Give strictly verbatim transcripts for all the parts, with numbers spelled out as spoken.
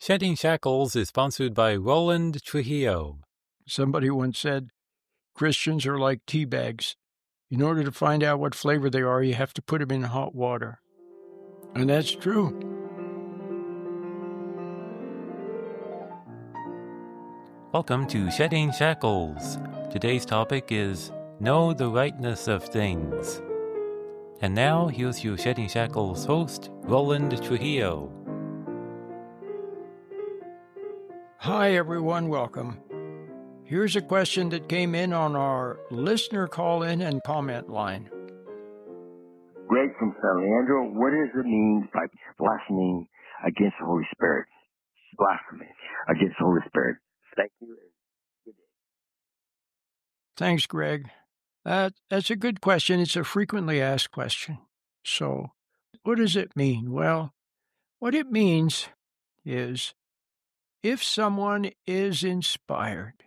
Shedding Shackles is sponsored by Roland Trujillo. Somebody once said, Christians are like tea bags. In order to find out what flavor they are, you have to put them in hot water. And that's true. Welcome to Shedding Shackles. Today's topic is Know the Rightness of Things. And now, here's your Shedding Shackles host, Roland Trujillo. Hi, everyone. Welcome. Here's a question that came in on our listener call-in and comment line. Greg from San Leandro, what does it mean by blaspheming against the Holy Spirit? Blasphemy against the Holy Spirit. Thank you. Thanks, Greg. That, that's a good question. It's a frequently asked question. So, what does it mean? Well, what it means is if someone is inspired.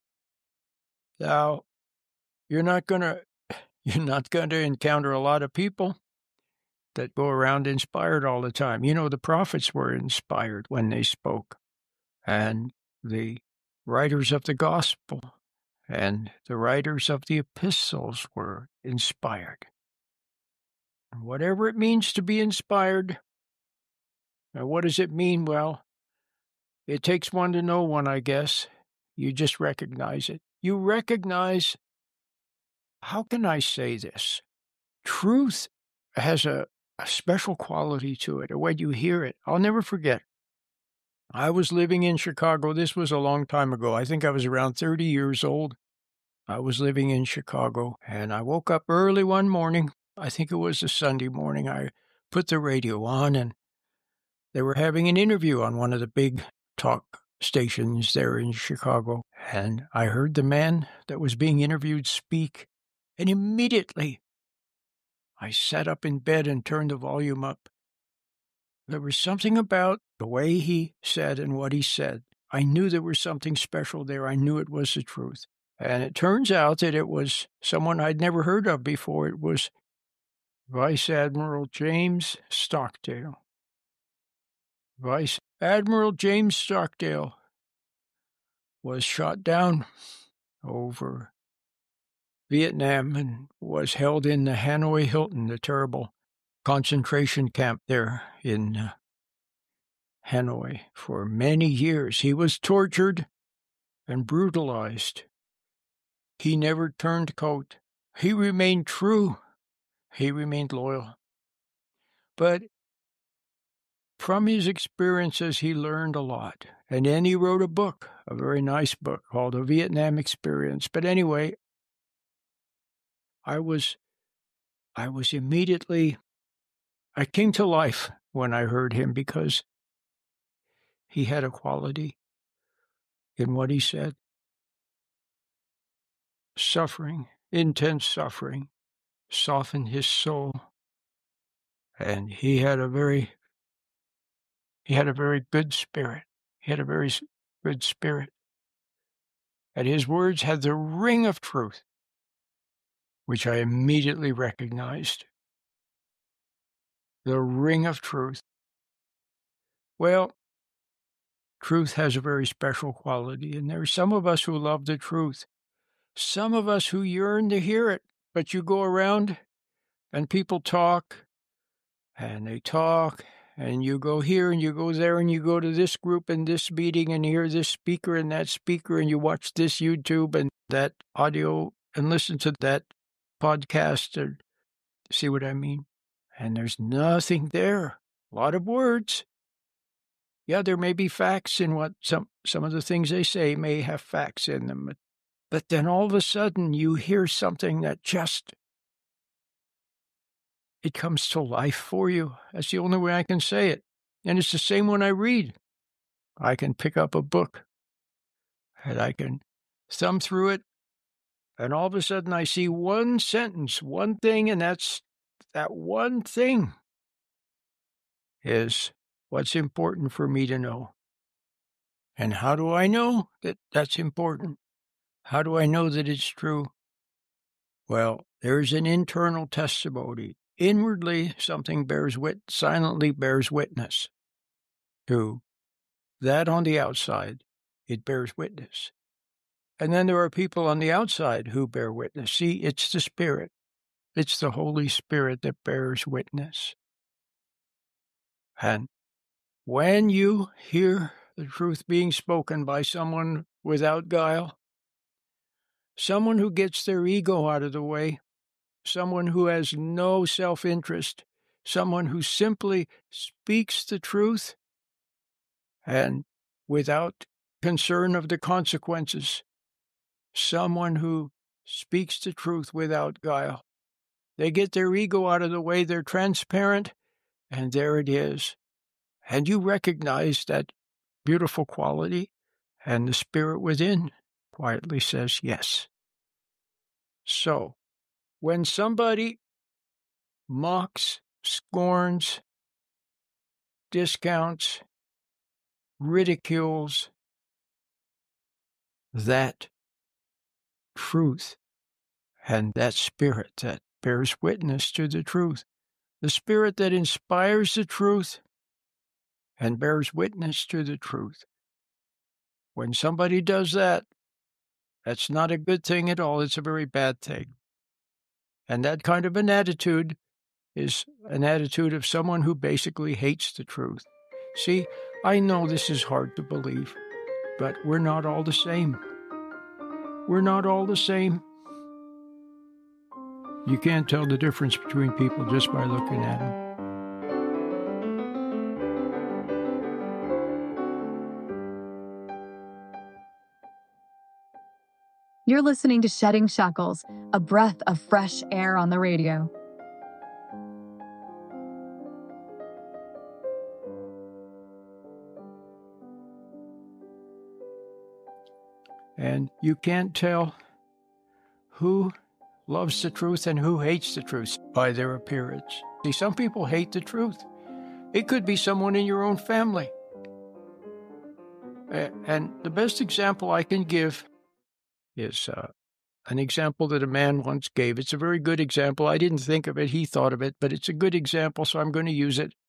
Now, you're not going to you're not going to encounter a lot of people that go around inspired all the time. You know, the prophets were inspired when they spoke, and the writers of the gospel and the writers of the epistles were inspired. And whatever it means to be inspired, now what does it mean? Well, it takes one to know one, I guess. You just recognize it. You recognize, how can I say this? Truth has a, a special quality to it. When you hear it, I'll never forget. I was living in Chicago. This was a long time ago. I think I was around thirty years old. I was living in Chicago, and I woke up early one morning. I think it was a Sunday morning. I put the radio on, and they were having an interview on one of the big talk stations there in Chicago. And I heard the man that was being interviewed speak, and immediately I sat up in bed and turned the volume up. There was something about the way he said and what he said. I knew there was something special there. I knew it was the truth. And it turns out that it was someone I'd never heard of before. It was Vice Admiral James Stockdale. Vice Admiral James Stockdale was shot down over Vietnam and was held in the Hanoi Hilton, the terrible concentration camp there in uh, Hanoi, for many years. He was tortured and brutalized. He never turned coat. He remained true. He remained loyal. But from his experiences, he learned a lot. And then he wrote a book, a very nice book called The Vietnam Experience. But anyway, I was, I was immediately, I came to life when I heard him because he had a quality in what he said. Suffering, intense suffering, softened his soul. And he had a very, he had a very good spirit. He had a very good spirit. And his words had the ring of truth, which I immediately recognized. The ring of truth. Well, truth has a very special quality, and there are some of us who love the truth. Some of us who yearn to hear it, but you go around and people talk, and they talk, and you go here and you go there, and you go to this group and this meeting and hear this speaker and that speaker, and you watch this YouTube and that audio and listen to that podcast, and see what I mean? And there's nothing there. A lot of words. Yeah, there may be facts in what some, some of the things they say may have facts in them, but But then all of a sudden you hear something that just, it comes to life for you. That's the only way I can say it. And it's the same when I read. I can pick up a book and I can thumb through it. And all of a sudden I see one sentence, one thing, and that's, that one thing is what's important for me to know. And how do I know that that's important? How do I know that it's true? Well, there's an internal testimony. Inwardly, something bears wit, silently bears witness to that on the outside, it bears witness. And then there are people on the outside who bear witness. See, it's the Spirit. It's the Holy Spirit that bears witness. And when you hear the truth being spoken by someone without guile, someone who gets their ego out of the way, someone who has no self-interest, someone who simply speaks the truth and without concern of the consequences, someone who speaks the truth without guile. They get their ego out of the way, they're transparent, and there it is. And you recognize that beautiful quality, and the Spirit within quietly says yes. So, when somebody mocks, scorns, discounts, ridicules that truth and that Spirit that bears witness to the truth, the Spirit that inspires the truth and bears witness to the truth. When somebody does that, that's not a good thing at all. It's a very bad thing. And that kind of an attitude is an attitude of someone who basically hates the truth. See, I know this is hard to believe, but we're not all the same. We're not all the same. You can't tell the difference between people just by looking at them. You're listening to Shedding Shackles, a breath of fresh air on the radio. And you can't tell who loves the truth and who hates the truth by their appearance. See, some people hate the truth. It could be someone in your own family. And the best example I can give is uh, an example that a man once gave. It's a very good example. I didn't think of it. He thought of it, but it's a good example, so I'm going to use it.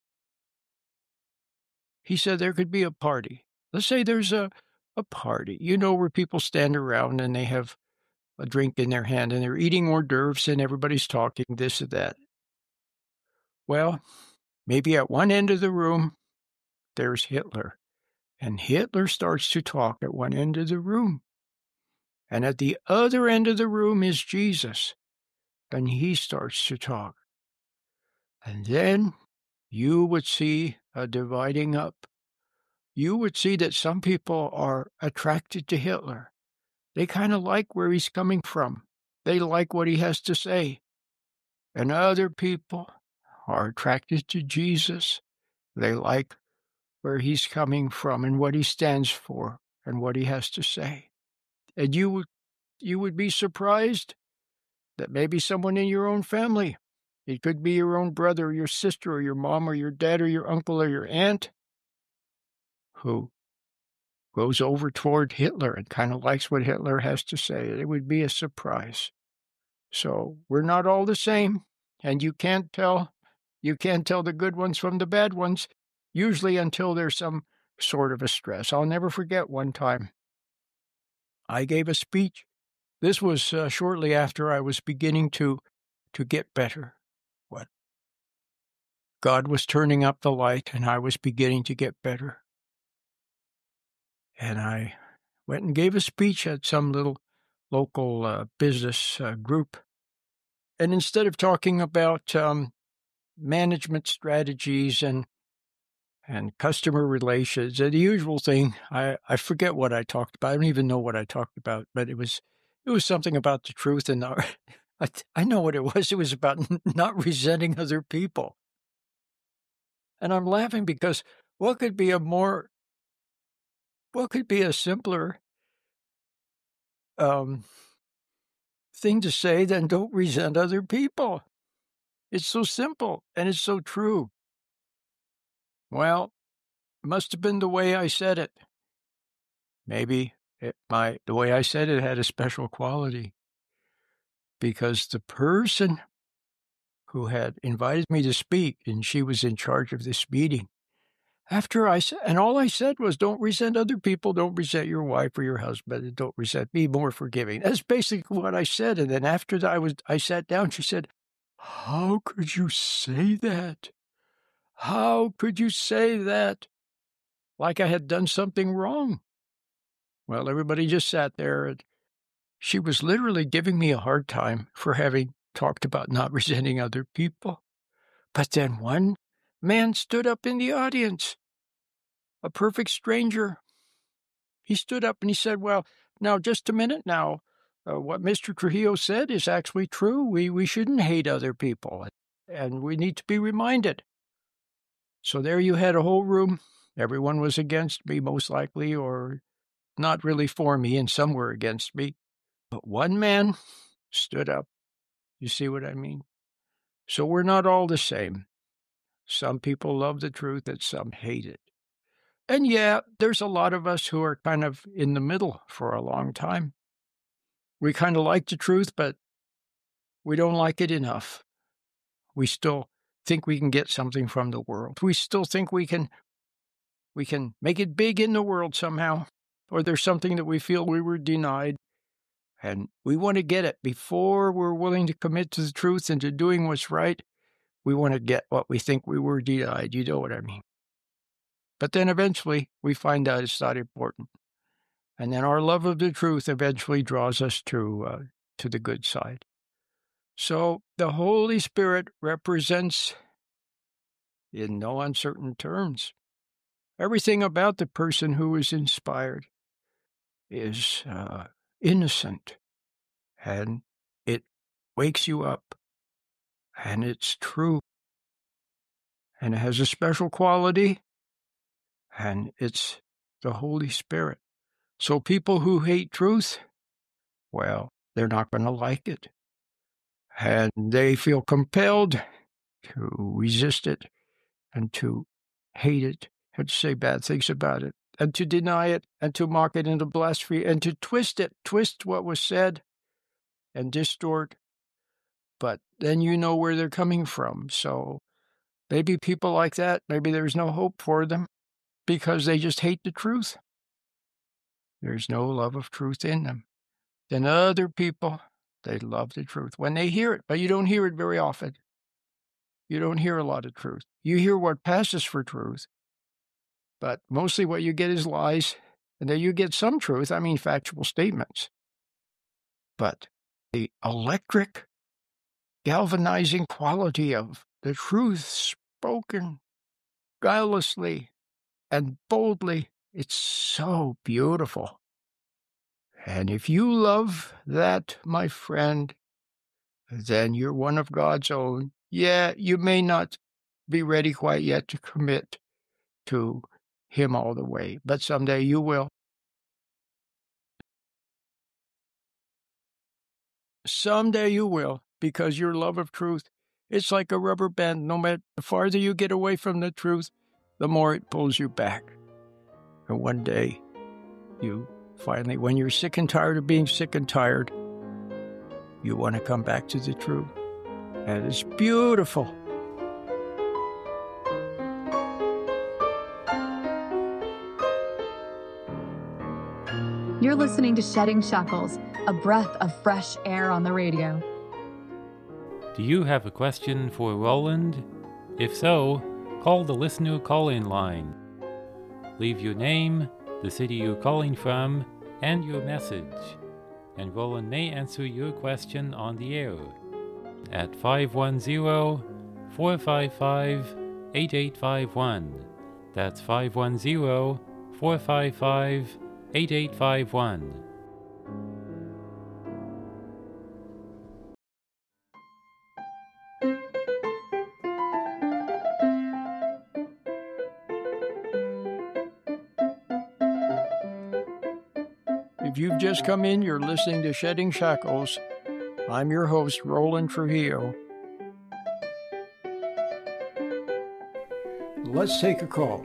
He said there could be a party. Let's say there's a, a party, you know, where people stand around and they have a drink in their hand and they're eating hors d'oeuvres and everybody's talking this or that. Well, maybe at one end of the room, there's Hitler. And Hitler starts to talk at one end of the room. And at the other end of the room is Jesus. And he starts to talk. And then you would see a dividing up. You would see that some people are attracted to Hitler. They kind of like where he's coming from. They like what he has to say. And other people are attracted to Jesus. They like where he's coming from and what he stands for and what he has to say. And you would, you would be surprised that maybe someone in your own family, it could be your own brother or your sister or your mom or your dad or your uncle or your aunt, who goes over toward Hitler and kind of likes what Hitler has to say. It would be a surprise. So we're not all the same, and you can't tell, you can't tell the good ones from the bad ones, usually until there's some sort of a stress. I'll never forget one time I gave a speech. This was uh, shortly after I was beginning to, to get better. What? God was turning up the light, and I was beginning to get better. And I went and gave a speech at some little local uh, business uh, group. And instead of talking about um, management strategies and and customer relations, the usual thing, I, I forget what I talked about. I don't even know what I talked about, but it was it was something about the truth. And the, I, I know what it was. It was about not resenting other people. And I'm laughing because what could be a more, what could be a simpler um, thing to say than don't resent other people? It's so simple and it's so true. Well, it must have been the way I said it. Maybe it, my the way I said it had a special quality, because the person who had invited me to speak, and she was in charge of this meeting, After I said, and all I said was, don't resent other people, don't resent your wife or your husband, and don't resent, be more forgiving. That's basically what I said. And then after that, I was, I sat down, she said, how could you say that? How could you say that? Like I had done something wrong. Well, everybody just sat there, and she was literally giving me a hard time for having talked about not resenting other people. But then one man stood up in the audience, a perfect stranger. He stood up and he said, well, now, just a minute now. Uh, what Mister Trujillo said is actually true. We, we shouldn't hate other people, and we need to be reminded. So there you had a whole room. Everyone was against me, most likely, or not really for me, and some were against me. But one man stood up. You see what I mean? So we're not all the same. Some people love the truth and some hate it. And yeah, there's a lot of us who are kind of in the middle for a long time. We kind of like the truth, but we don't like it enough. We still think we can get something from the world. We still think we can we can make it big in the world somehow. Or there's something that we feel we were denied. And we want to get it before we're willing to commit to the truth and to doing what's right. We want to get what we think we were denied. You know what I mean? But then eventually we find out it's not important. And then our love of the truth eventually draws us to, uh, to the good side. So the Holy Spirit represents, in no uncertain terms, everything about the person who is inspired is uh, innocent, and it wakes you up, and it's true, and it has a special quality, and it's the Holy Spirit. So people who hate truth, well, they're not going to like it, and they feel compelled to resist it and to hate it and to say bad things about it and to deny it and to mock it and to blaspheme and to twist it, twist what was said and distort. But then you know where they're coming from. So maybe people like that, maybe there's no hope for them because they just hate the truth. There's no love of truth in them. Then other people, they love the truth when they hear it, but you don't hear it very often. You don't hear a lot of truth. You hear what passes for truth, but mostly what you get is lies. And then you get some truth, I mean factual statements. But the electric, galvanizing quality of the truth spoken guilelessly and boldly, it's so beautiful. And if you love that, my friend, then you're one of God's own. Yeah, you may not be ready quite yet to commit to Him all the way, but someday you will. Someday you will, because your love of truth, it's like a rubber band. No matter the farther you get away from the truth, the more it pulls you back. And one day, you finally, when you're sick and tired of being sick and tired, you want to come back to the truth. And it's beautiful. You're listening to Shedding Shackles, a breath of fresh air on the radio. Do you have a question for Roland? If so, call the listener call-in line. Leave your name, the city you're calling from, and your message, and Roland may answer your question on the air at five one zero, four five five, eight eight five one. That's five one zero, four five five, eight eight five one. If you've just come in, you're listening to Shedding Shackles. I'm your host, Roland Trujillo. Let's take a call.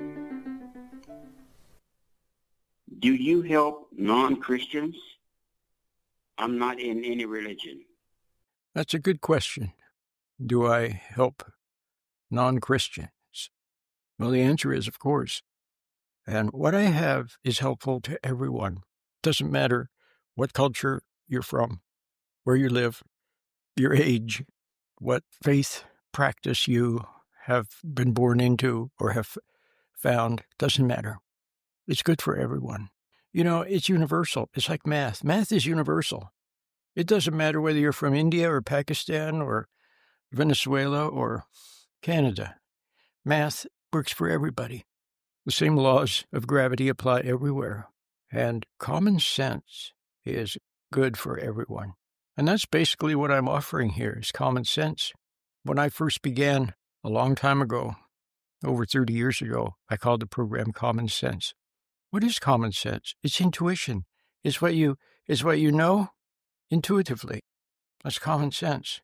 Do you help non-Christians? I'm not in any religion. That's a good question. Do I help non-Christians? Well, the answer is, of course. And what I have is helpful to everyone. Doesn't matter what culture you're from, where you live, your age, what faith practice you have been born into or have found. Doesn't matter. It's good for everyone. You know, it's universal. It's like math. Math is universal. It doesn't matter whether you're from India or Pakistan or Venezuela or Canada. Math works for everybody. The same laws of gravity apply everywhere. And common sense is good for everyone. And that's basically what I'm offering here is common sense. When I first began a long time ago, over thirty years ago, I called the program Common Sense. What is common sense? It's intuition. It's what you, it's what you know intuitively. That's common sense.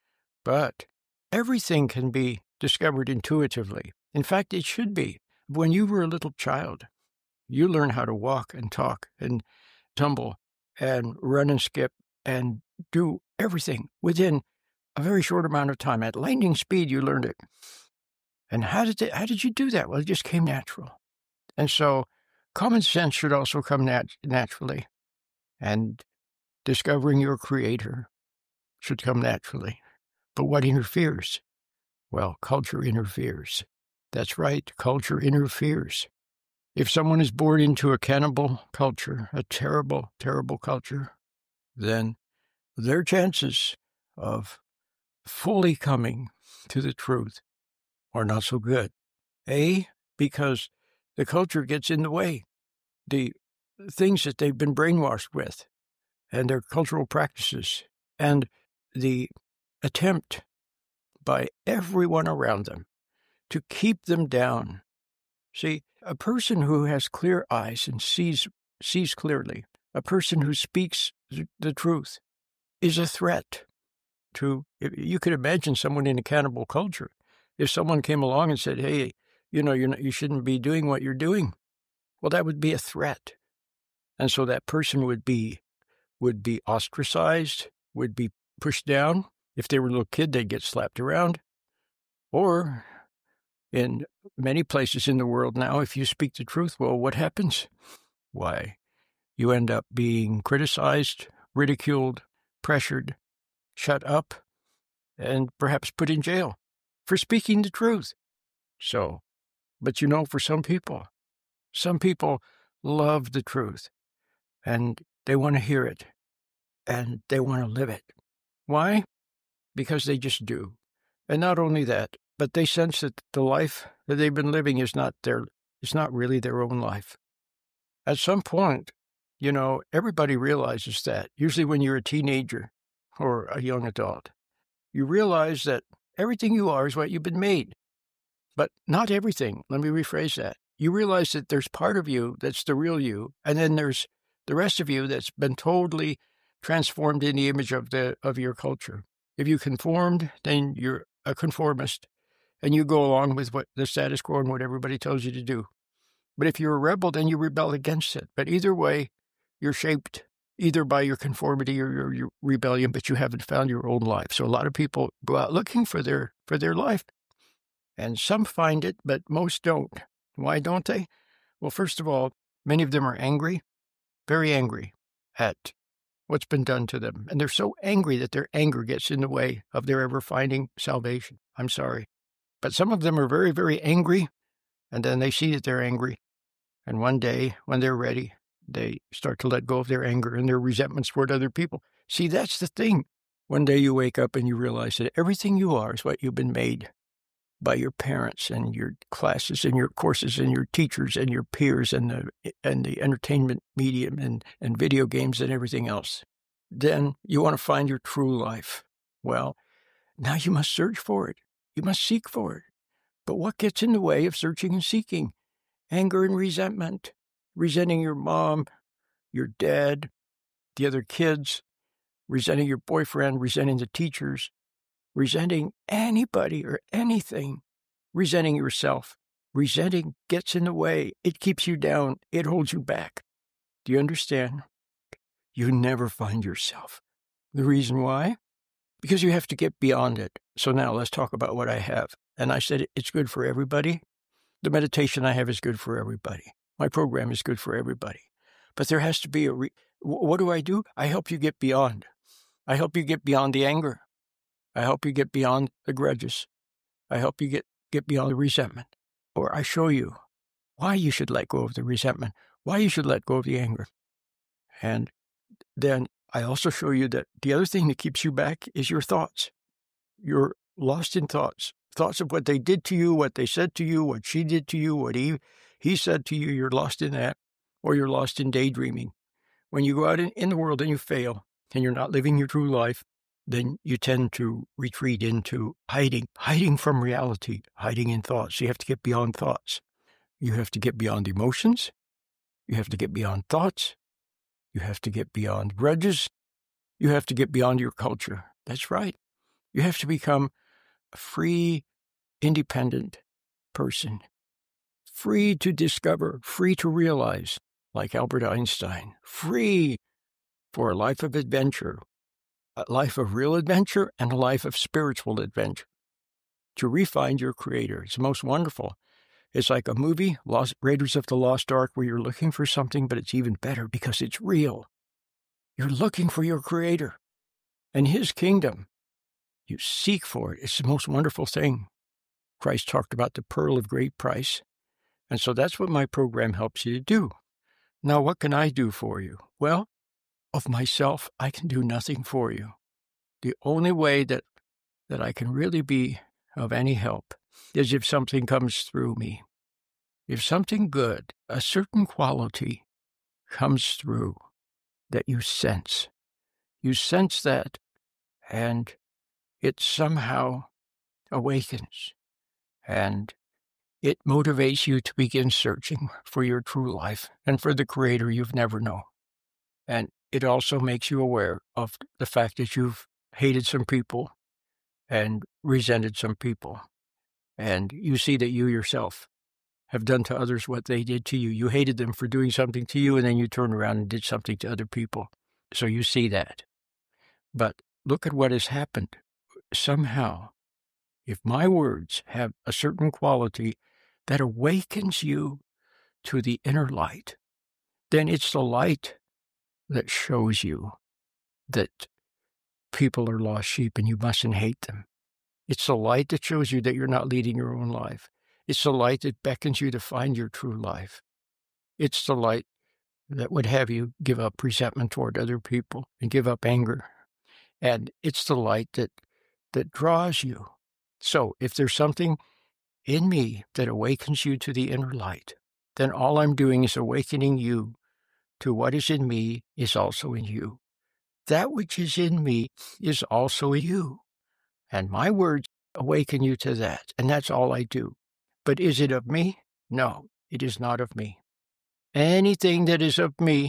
But everything can be discovered intuitively. In fact, it should be. When you were a little child, you learn how to walk and talk and tumble and run and skip and do everything within a very short amount of time. At lightning speed, you learned it. And how did it, how did you do that? Well, it just came natural. And so common sense should also come nat- naturally. And discovering your creator should come naturally. But what interferes? Well, culture interferes. That's right, culture interferes. If someone is born into a cannibal culture, a terrible, terrible culture, then their chances of fully coming to the truth are not so good. A, because the culture gets in the way. The things that they've been brainwashed with and their cultural practices and the attempt by everyone around them to keep them down. See, a person who has clear eyes and sees sees clearly, a person who speaks the truth, is a threat to, you could imagine someone in a cannibal culture. If someone came along and said, hey, you know, you're not, you shouldn't be doing what you're doing, well, that would be a threat. And so that person would be would be ostracized, would be pushed down. If they were a little kid, they'd get slapped around. Or in many places in the world now, if you speak the truth, well, what happens? Why, you end up being criticized, ridiculed, pressured, shut up, and perhaps put in jail for speaking the truth. So, but you know, for some people, some people love the truth, and they want to hear it, and they want to live it. Why? Because they just do. And not only that, but they sense that the life that they've been living is not their, it's not really their own life. At some point, you know, everybody realizes that, usually when you're a teenager or a young adult, you realize that everything you are is what you've been made. But not everything. Let me rephrase that. You realize that there's part of you that's the real you, and then there's the rest of you that's been totally transformed in the image of the of your culture. If you conformed, then you're a conformist, and you go along with what the status quo and what everybody tells you to do. But if you're a rebel, then you rebel against it. But either way, you're shaped either by your conformity or your, your rebellion, but you haven't found your own life. So a lot of people go out looking for their for their life, and some find it, but most don't. Why don't they? Well, first of all, many of them are angry, very angry at what's been done to them. And they're so angry that their anger gets in the way of their ever finding salvation. I'm sorry. But some of them are very, very angry, and then they see that they're angry. And one day, when they're ready, they start to let go of their anger and their resentments toward other people. See, that's the thing. One day you wake up and you realize that everything you are is what you've been made by your parents and your classes and your courses and your teachers and your peers and the and the entertainment medium and, and video games and everything else. Then you want to find your true life. Well, now you must search for it. You must seek for it. But what gets in the way of searching and seeking? Anger and resentment. Resenting your mom, your dad, the other kids, resenting your boyfriend, resenting the teachers, resenting anybody or anything, resenting yourself. Resenting gets in the way. It keeps you down. It holds you back. Do you understand? You never find yourself. The reason why? Because you have to get beyond it. So now let's talk about what I have. And I said it's good for everybody. The meditation I have is good for everybody. My program is good for everybody. But there has to be a... Re- what do I do? I help you get beyond. I help you get beyond the anger. I help you get beyond the grudges. I help you get, get beyond the resentment. Or I show you why you should let go of the resentment, why you should let go of the anger. And then I also show you that the other thing that keeps you back is your thoughts. You're lost in thoughts. Thoughts of what they did to you, what they said to you, what she did to you, what he, he said to you. You're lost in that. Or you're lost in daydreaming. When you go out in, in the world and you fail, and you're not living your true life, then you tend to retreat into hiding, hiding from reality, hiding in thoughts. You have to get beyond thoughts. You have to get beyond emotions. You have to get beyond thoughts. You have to get beyond grudges. You have to get beyond your culture. That's right. You have to become a free, independent person, free to discover, free to realize, like Albert Einstein, free for a life of adventure, a life of real adventure and a life of spiritual adventure, to re-find your creator. It's most wonderful. It's like a movie, Lost, Raiders of the Lost Ark, where you're looking for something, but it's even better because it's real. You're looking for your creator and his kingdom. You seek for it. It's the most wonderful thing. Christ talked about the pearl of great price. And so that's what my program helps you to do. Now, what can I do for you? Well, of myself, I can do nothing for you. The only way that, that I can really be of any help is if something comes through me. If something good, a certain quality comes through that you sense. You sense that, and it somehow awakens, and it motivates you to begin searching for your true life and for the creator you've never known. And it also makes you aware of the fact that you've hated some people and resented some people. And you see that you yourself have done to others what they did to you. You hated them for doing something to you, and then you turned around and did something to other people. So you see that. But look at what has happened. Somehow, if my words have a certain quality that awakens you to the inner light, then it's the light that shows you that people are lost sheep and you mustn't hate them. It's the light that shows you that you're not leading your own life. It's the light that beckons you to find your true life. It's the light that would have you give up resentment toward other people and give up anger. And it's the light that, that draws you. So if there's something in me that awakens you to the inner light, then all I'm doing is awakening you to what is in me is also in you. That which is in me is also in you. And my words awaken you to that, and that's all I do. But is it of me? No, it is not of me. Anything that is of me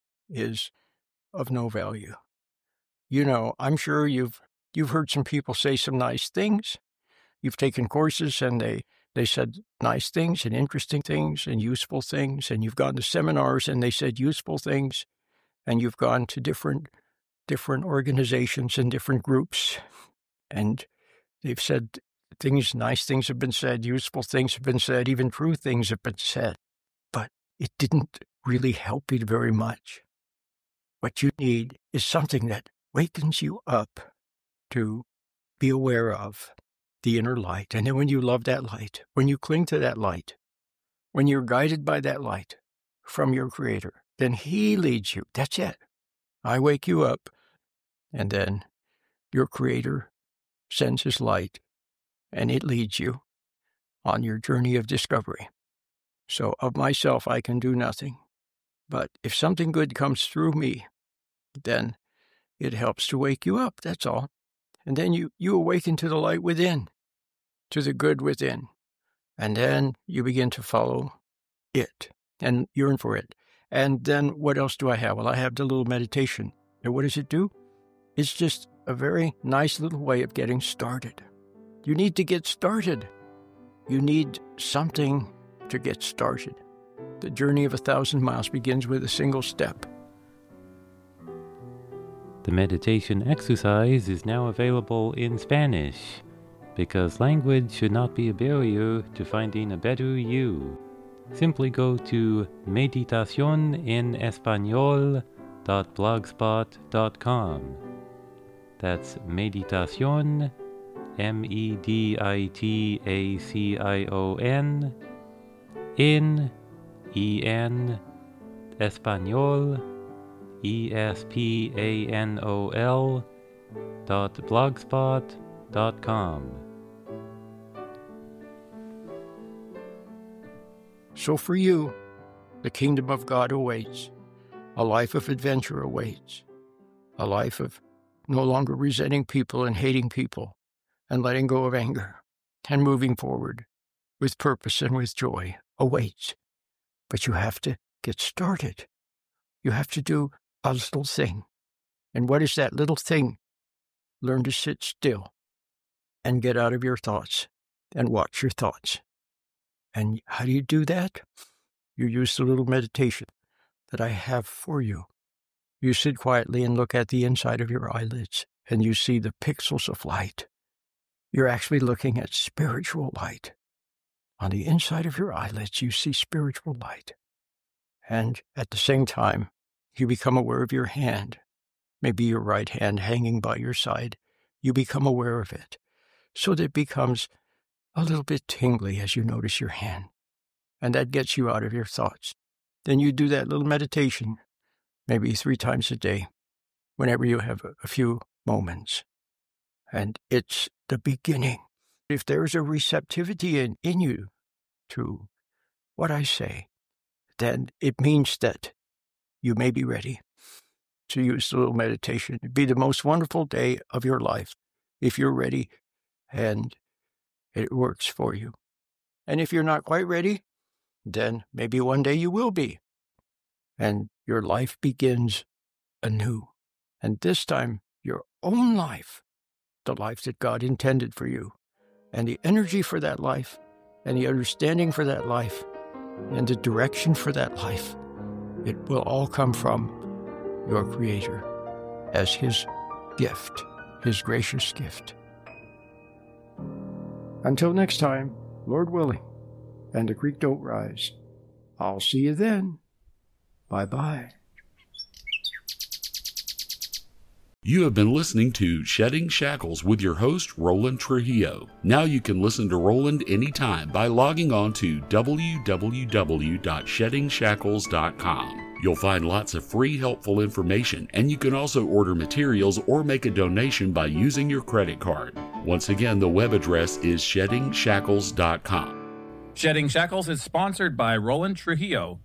is of no value. You know, I'm sure you've you've heard some people say some nice things. You've taken courses and they, they said nice things and interesting things and useful things, and you've gone to seminars and they said useful things, and you've gone to different different organizations and different groups, and they've said things, nice things have been said, useful things have been said, even true things have been said, but it didn't really help you very much. What you need is something that wakens you up to be aware of the inner light. And then when you love that light, when you cling to that light, when you're guided by that light from your Creator, then He leads you. That's it. I wake you up, and then your Creator sends His light, and it leads you on your journey of discovery. So of myself, I can do nothing. But if something good comes through me, then it helps to wake you up, that's all. And then you, you awaken to the light within, to the good within. And then you begin to follow it and yearn for it. And then what else do I have? Well, I have the little meditation. And what does it do? It's just a very nice little way of getting started. You need to get started. You need something to get started. The journey of a thousand miles begins with a single step. The meditation exercise is now available in Spanish. because language should not be a barrier to finding a better you. Simply go to meditacion en español dot blogspot dot com. That's meditacion, M E D I T A C I O N, in, E N, español, E S P A N O L, dot blogspot dot com. So for you, the kingdom of God awaits. A life of adventure awaits. A life of no longer resenting people and hating people and letting go of anger and moving forward with purpose and with joy awaits. But you have to get started. You have to do a little thing. And what is that little thing? Learn to sit still and get out of your thoughts and watch your thoughts. And how do you do that? You use the little meditation that I have for you. You sit quietly and look at the inside of your eyelids, and you see the pixels of light. You're actually looking at spiritual light. On the inside of your eyelids, you see spiritual light. And at the same time, you become aware of your hand, maybe your right hand hanging by your side. You become aware of it, so that it becomes a little bit tingly as you notice your hand. And that gets you out of your thoughts. Then you do that little meditation, maybe three times a day, whenever you have a, a few moments. And it's the beginning. If there's a receptivity in, in you to what I say, then it means that you may be ready to use the little meditation. It'd be the most wonderful day of your life if you're ready and it works for you. And if you're not quite ready, then maybe one day you will be. And your life begins anew. And this time, your own life, the life that God intended for you, and the energy for that life, and the understanding for that life, and the direction for that life, it will all come from your Creator as His gift, His gracious gift. Until next time, Lord willing, and the creek don't rise, I'll see you then. Bye-bye. You have been listening to Shedding Shackles with your host, Roland Trujillo. Now you can listen to Roland anytime by logging on to w w w dot shedding shackles dot com. You'll find lots of free, helpful information, and you can also order materials or make a donation by using your credit card. Once again, the web address is shedding shackles dot com. Shedding Shackles is sponsored by Roland Trujillo